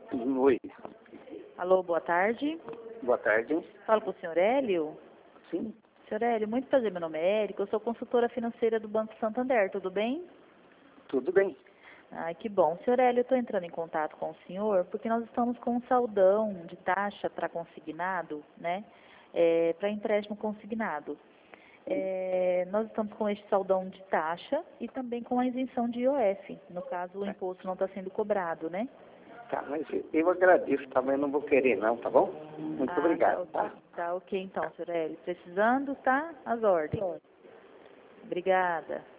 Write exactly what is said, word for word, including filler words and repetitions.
Oi, Alô, boa tarde. boa tarde. Falo com o senhor Hélio. Sim, Senhor Hélio, muito prazer, meu nome é Érica, eu sou consultora financeira do Banco Santander, tudo bem? tudo bem. Ai, que bom. Senhor Hélio, eu estou entrando em contato com o senhor porque nós estamos com um saldão de taxa para consignado, né? É, para empréstimo consignado. É, nós estamos com este saldão de taxa e também com a isenção de I O F. No caso, o imposto não está sendo cobrado, né? Tá, mas eu agradeço, tá, mas eu não vou querer não, tá bom? Muito Ah, obrigado, tá, tá? ok, tá ok então, senhor Hélio. Precisando, tá? As ordens. Obrigada.